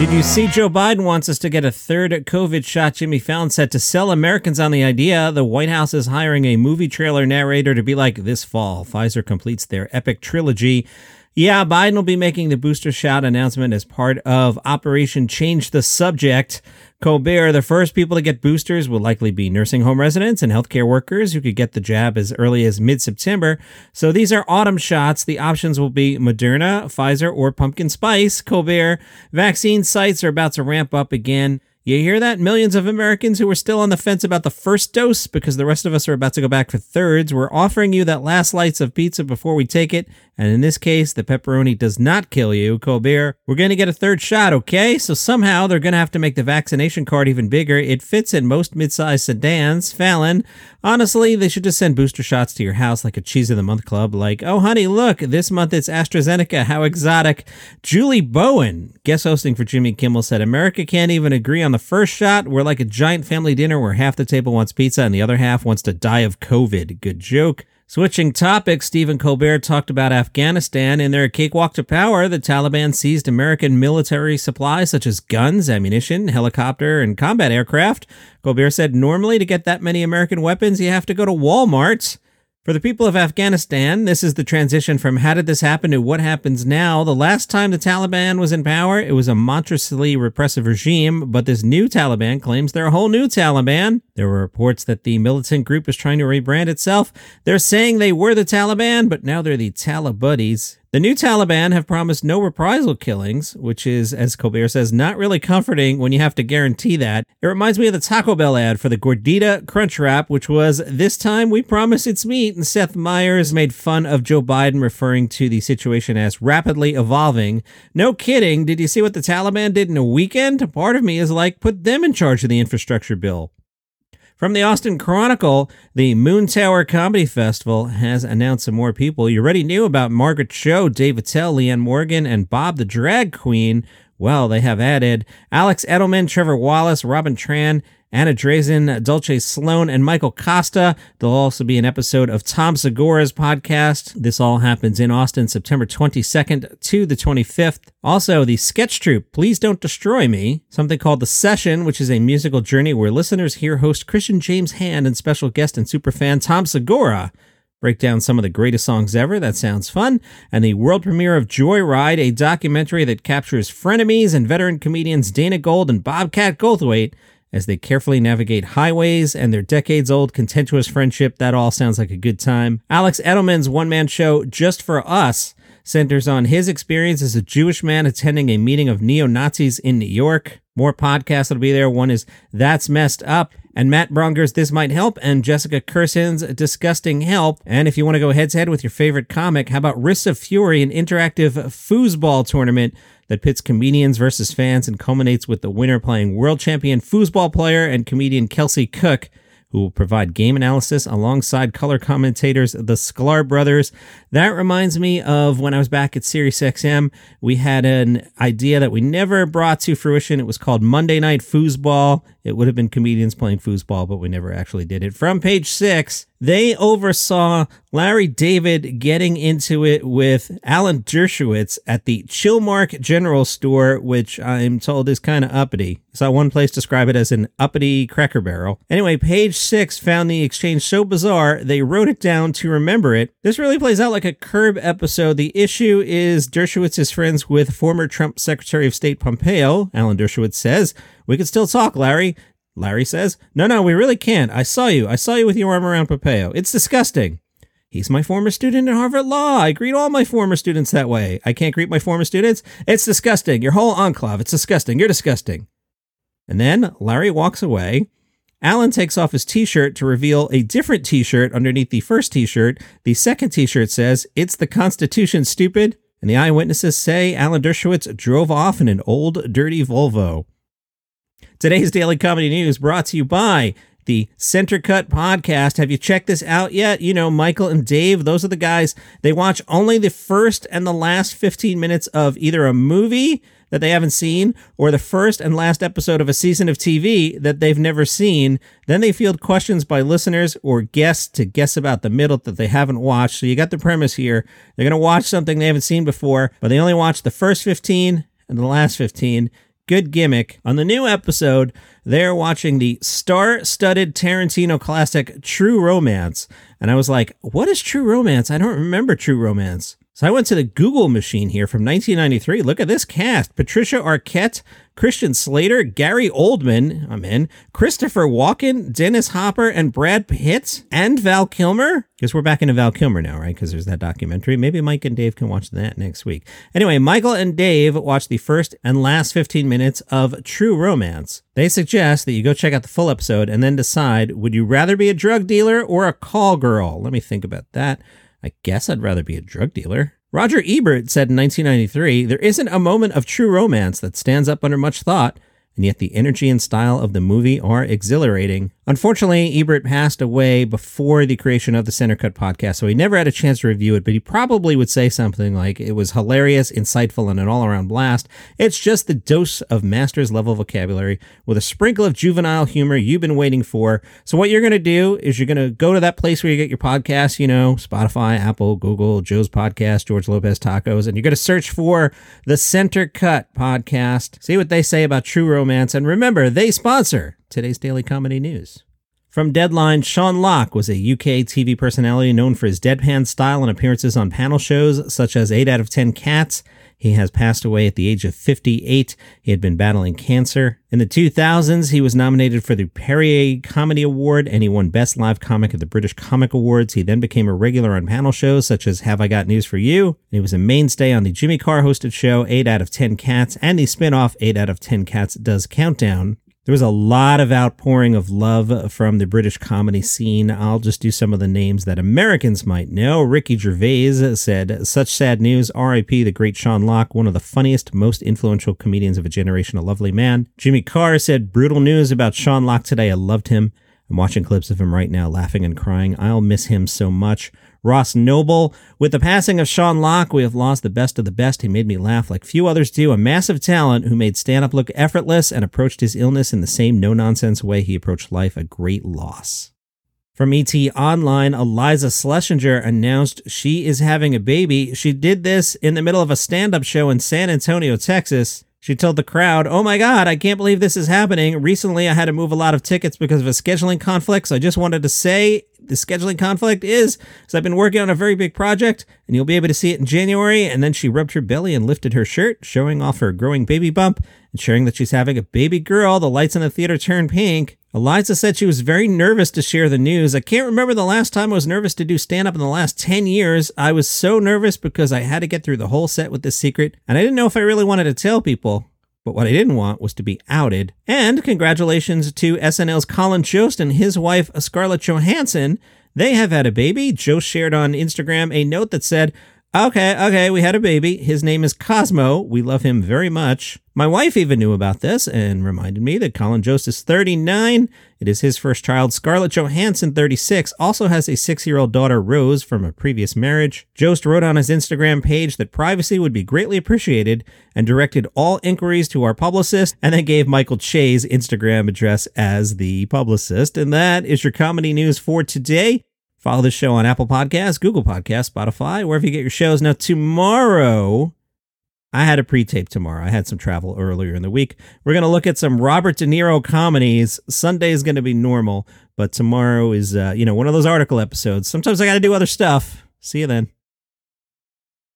Did you see Joe Biden wants us to get a third COVID shot? Jimmy Fallon said to sell Americans on the idea. The White House is hiring a movie trailer narrator to be like this fall. Pfizer completes their epic trilogy. Yeah, Biden will be making the booster shot announcement as part of Operation Change the Subject. Colbert, the first people to get boosters will likely be nursing home residents and healthcare workers who could get the jab as early as mid-September. So these are autumn shots. The options will be Moderna, Pfizer, or pumpkin spice. Colbert, vaccine sites are about to ramp up again. You hear that? Millions of Americans who are still on the fence about the first dose because the rest of us are about to go back for thirds. We're offering you that last slice of pizza before we take it. And in this case, the pepperoni does not kill you. Colbert, we're going to get a third shot, okay? So somehow they're going to have to make the vaccination card even bigger. It fits in most mid-sized sedans. Fallon, honestly, they should just send booster shots to your house like a Cheese of the Month club. Like, oh, honey, look, this month it's AstraZeneca. How exotic. Julie Bowen, guest hosting for Jimmy Kimmel, said, America can't even agree on the first shot. We're like a giant family dinner where half the table wants pizza and the other half wants to die of COVID. Good joke. Switching topics, Stephen Colbert talked about Afghanistan. In their cakewalk to power, the Taliban seized American military supplies such as guns, ammunition, helicopter, and combat aircraft. Colbert said normally to get that many American weapons, you have to go to Walmart. For the people of Afghanistan, this is the transition from how did this happen to what happens now. The last time the Taliban was in power, it was a monstrously repressive regime, but this new Taliban claims they're a whole new Taliban. There were reports that the militant group is trying to rebrand itself. They're saying they were the Taliban, but now they're the Talibuddies. The new Taliban have promised no reprisal killings, which is, as Colbert says, not really comforting when you have to guarantee that. It reminds me of the Taco Bell ad for the Gordita Crunchwrap, which was, this time we promise it's meat, and Seth Meyers made fun of Joe Biden referring to the situation as rapidly evolving. No kidding, did you see what the Taliban did in a weekend? Part of me is like, put them in charge of the infrastructure bill. From the Austin Chronicle, the Moon Tower Comedy Festival has announced some more people. You already knew about Margaret Cho, Dave Attell, Leanne Morgan, and Bob the Drag Queen. Well, they have added Alex Edelman, Trevor Wallace, Robin Tran, Anna Drazen, Dulce Sloan, and Michael Costa. There'll also be an episode of Tom Segura's podcast. This all happens in Austin, September 22nd to the 25th. Also, the sketch troupe, Please Don't Destroy Me, something called The Session, which is a musical journey where listeners hear host Christian James Hand and special guest and superfan Tom Segura break down some of the greatest songs ever. That sounds fun. And the world premiere of Joyride, a documentary that captures frenemies and veteran comedians Dana Gold and Bobcat Goldthwait as they carefully navigate highways and their decades-old contentious friendship. That all sounds like a good time. Alex Edelman's one-man show, Just for Us, centers on his experience as a Jewish man attending a meeting of neo-Nazis in New York. More podcasts that'll be there. One is That's Messed Up, and Matt Brunger's This Might Help, and Jessica Kirsten's Disgusting Help. And if you want to go head-to-head with your favorite comic, how about Wrists of Fury, an interactive foosball tournament that pits comedians versus fans and culminates with the winner playing world champion foosball player and comedian Kelsey Cook, who will provide game analysis alongside color commentators, the Sklar brothers. That reminds me of when I was back at SiriusXM. We had an idea that we never brought to fruition. It was called Monday Night Foosball. It would have been comedians playing foosball, but we never actually did it. From Page 6, they oversaw Larry David getting into it with Alan Dershowitz at the Chillmark General Store, which I'm told is kind of uppity. I saw one place describe it as an uppity Cracker Barrel. Anyway, Page 6 found the exchange so bizarre, they wrote it down to remember it. This really plays out like a Curb episode. The issue is Dershowitz is friends with former Trump Secretary of State Pompeo. Alan Dershowitz says, "We can still talk, Larry." Larry says, No, we really can't. I saw you with your arm around Pompeo. It's disgusting. He's my former student at Harvard Law. I greet all my former students that way. I can't greet my former students. It's disgusting. Your whole enclave. It's disgusting. You're disgusting. And then Larry walks away. Alan takes off his t-shirt to reveal a different t-shirt underneath the first t-shirt. The second t-shirt says, "It's the Constitution, stupid." And the eyewitnesses say Alan Dershowitz drove off in an old, dirty Volvo. Today's Daily Comedy News brought to you by the Center Cut Podcast. Have you checked this out yet? You know, Michael and Dave, those are the guys. They watch only the first and the last 15 minutes of either a movie that they haven't seen or the first and last episode of a season of TV that they've never seen. Then they field questions by listeners or guests to guess about the middle that they haven't watched. So you got the premise here. They're going to watch something they haven't seen before, but they only watch the first 15 and the last 15. Good gimmick. On the new episode, they're watching the star-studded Tarantino classic True Romance. And I was like, what is True Romance? I don't remember True Romance. So I went to the Google machine here from 1993. Look at this cast. Patricia Arquette, Christian Slater, Gary Oldman, I'm in, Christopher Walken, Dennis Hopper, and Brad Pitt, and Val Kilmer. Guess we're back into Val Kilmer now, right? Because there's that documentary. Maybe Mike and Dave can watch that next week. Anyway, Michael and Dave watched the first and last 15 minutes of True Romance. They suggest that you go check out the full episode and then decide, would you rather be a drug dealer or a call girl? Let me think about that. I guess I'd rather be a drug dealer. Roger Ebert said in 1993, there isn't a moment of true romance that stands up under much thought, and yet the energy and style of the movie are exhilarating. Unfortunately, Ebert passed away before the creation of the Center Cut podcast, so he never had a chance to review it, but he probably would say something like, it was hilarious, insightful, and an all-around blast. It's just the dose of master's level vocabulary with a sprinkle of juvenile humor you've been waiting for. So what you're going to do is you're going to go to that place where you get your podcasts, you know, Spotify, Apple, Google, Joe's Podcast, George Lopez Tacos, and you're going to search for the Center Cut podcast, see what they say about True Romance, and remember, they sponsor today's Daily Comedy News. From Deadline, Sean Locke was a UK TV personality known for his deadpan style and appearances on panel shows such as 8 out of 10 Cats. He has passed away at the age of 58. He had been battling cancer. In the 2000s, he was nominated for the Perrier Comedy Award, and he won Best Live Comic at the British Comic Awards. He then became a regular on panel shows such as Have I Got News for You? And he was a mainstay on the Jimmy Carr hosted show 8 out of 10 Cats and the spin-off 8 out of 10 Cats Does Countdown. There was a lot of outpouring of love from the British comedy scene. I'll just do some of the names that Americans might know. Ricky Gervais said, such sad news, R.I.P. the great Sean Locke, one of the funniest, most influential comedians of a generation, a lovely man. Jimmy Carr said, brutal news about Sean Locke today. I loved him. I'm watching clips of him right now, laughing and crying. I'll miss him so much. Ross Noble, with the passing of Sean Locke, we have lost the best of the best. He made me laugh like few others do. A massive talent who made stand-up look effortless and approached his illness in the same no-nonsense way he approached life. A great loss. From ET Online, Eliza Schlesinger announced she is having a baby. She did this in the middle of a stand-up show in San Antonio, Texas. She told the crowd, oh my God, I can't believe this is happening. Recently, I had to move a lot of tickets because of a scheduling conflict, so I just wanted to say the scheduling conflict is because I've been working on a very big project, and you'll be able to see it in January. And then she rubbed her belly and lifted her shirt, showing off her growing baby bump and sharing that she's having a baby girl. The lights in the theater turned pink. Eliza said she was very nervous to share the news. I can't remember the last time I was nervous to do stand-up in the last 10 years. I was so nervous because I had to get through the whole set with this secret, and I didn't know if I really wanted to tell people. But what I didn't want was to be outed. And congratulations to SNL's Colin Jost and his wife, Scarlett Johansson. They have had a baby. Jost shared on Instagram a note that said, Okay, we had a baby. His name is Cosmo. We love him very much. My wife even knew about this and reminded me that Colin Jost is 39. It is his first child. Scarlett Johansson, 36, also has a 6-year-old daughter, Rose, from a previous marriage. Jost wrote on his Instagram page that privacy would be greatly appreciated and directed all inquiries to our publicist, and then gave Michael Che's Instagram address as the publicist. And that is your comedy news for today. Follow the show on Apple Podcasts, Google Podcasts, Spotify, wherever you get your shows. Now, tomorrow, I had a pre-tape tomorrow. I had some travel earlier in the week. We're going to look at some Robert De Niro comedies. Sunday is going to be normal, but tomorrow is, one of those article episodes. Sometimes I got to do other stuff. See you then.